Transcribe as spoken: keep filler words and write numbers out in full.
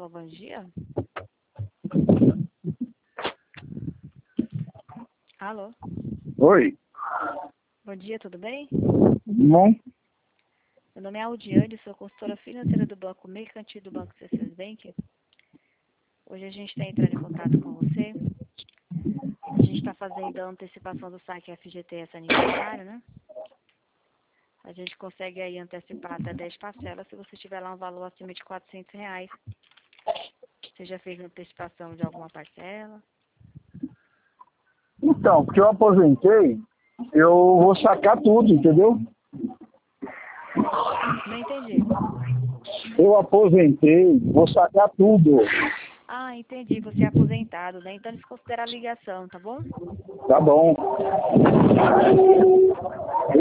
Alô, bom dia. Alô. Oi. Bom dia, tudo bem? Bom. Meu nome é Aldiane, sou consultora financeira do Banco Mercantil do Banco C S Bank. Hoje a gente está entrando em contato com você. A gente está fazendo a antecipação do saque F G T S aniversário, né? A gente consegue aí antecipar até dez parcelas se você tiver lá um valor acima de quatrocentos reais. Você já fez antecipação de alguma parcela? Então, porque eu aposentei, eu vou sacar tudo, entendeu? Não entendi. Eu aposentei, vou sacar tudo. Ah, entendi. Você é aposentado, né? Então eles consideram a ligação, tá bom? Tá bom.